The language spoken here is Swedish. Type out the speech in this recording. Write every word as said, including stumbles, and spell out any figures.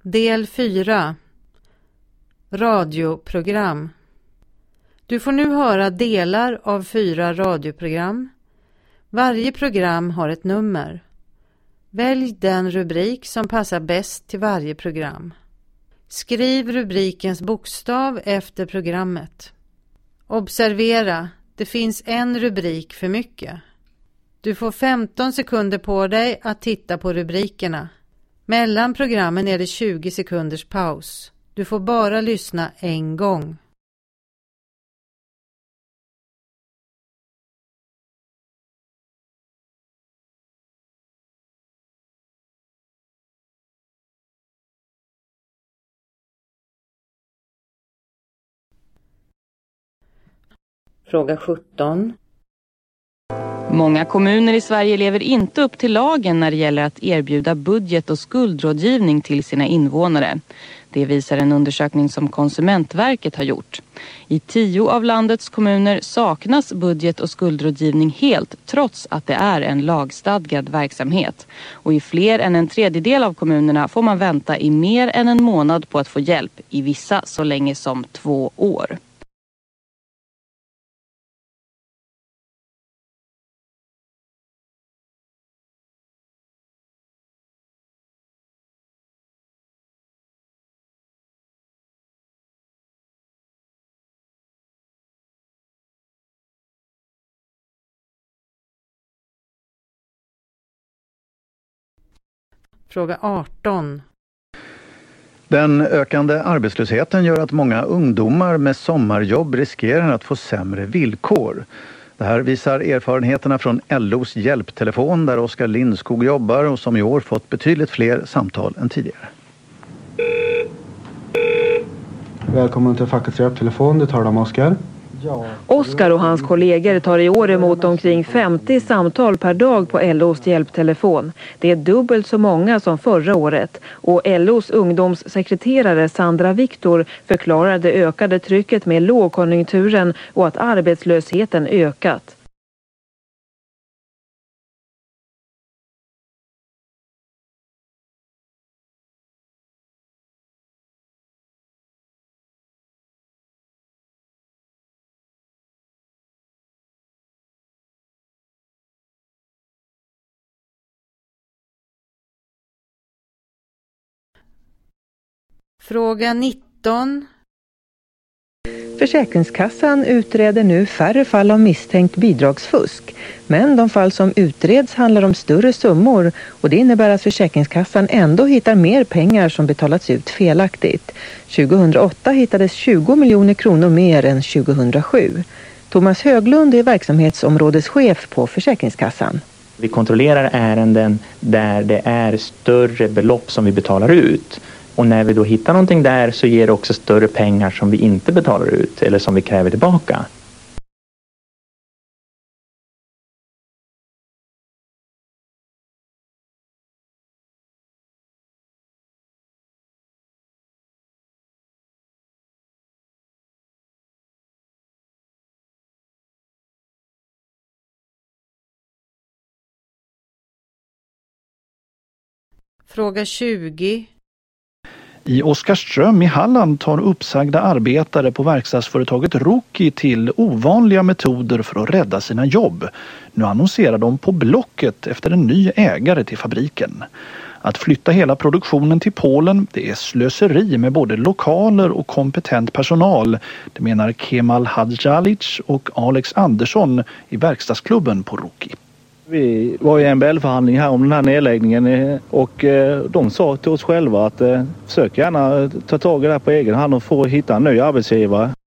Del fyra. Radioprogram. Du får nu höra delar av fyra radioprogram. Varje program har ett nummer. Välj den rubrik som passar bäst till varje program. Skriv rubrikens bokstav efter programmet. Observera, det finns en rubrik för mycket. Du får femton sekunder på dig att titta på rubrikerna. Mellan programmen är det tjugo sekunders paus. Du får bara lyssna en gång. Fråga sjutton. Många kommuner i Sverige lever inte upp till lagen när det gäller att erbjuda budget- och skuldrådgivning till sina invånare. Det visar en undersökning som Konsumentverket har gjort. I tio av landets kommuner saknas budget- och skuldrådgivning helt trots att det är en lagstadgad verksamhet. Och i fler än en tredjedel av kommunerna får man vänta i mer än en månad på att få hjälp, i vissa så länge som två år. Fråga arton. Den ökande arbetslösheten gör att många ungdomar med sommarjobb riskerar att få sämre villkor. Det här visar erfarenheterna från L O:s hjälptelefon där Oskar Lindskog jobbar och som i år fått betydligt fler samtal än tidigare. Välkommen till fackets hjälptelefon, du talar om Oskar. Ja. Oskar och hans kollegor tar i år emot omkring femtio samtal per dag på L O:s hjälptelefon. Det är dubbelt så många som förra året. Och L O:s ungdomssekreterare Sandra Viktor förklarar det ökade trycket med lågkonjunkturen och att arbetslösheten ökat. Fråga nitton. Försäkringskassan utreder nu färre fall av misstänkt bidragsfusk. Men de fall som utreds handlar om större summor och det innebär att Försäkringskassan ändå hittar mer pengar som betalats ut felaktigt. tjugohundraåtta hittades tjugo miljoner kronor mer än tjugohundrasju. Thomas Höglund är verksamhetsområdeschef på Försäkringskassan. Vi kontrollerar ärenden där det är större belopp som vi betalar ut. Och när vi då hittar någonting där så ger det också större pengar som vi inte betalar ut eller som vi kräver tillbaka. Fråga tjugo. I Oskarström i Halland tar uppsagda arbetare på verkstadsföretaget Roki till ovanliga metoder för att rädda sina jobb. Nu annonserar de på Blocket efter en ny ägare till fabriken. Att flytta hela produktionen till Polen, det är slöseri med både lokaler och kompetent personal. Det menar Kemal Hadjalic och Alex Andersson i verkstadsklubben på Roki. Vi var i en M B L-förhandling här om den här nedläggningen och de sa till oss själva att försök gärna ta tag i det här på egen hand och få hitta en ny arbetsgivare.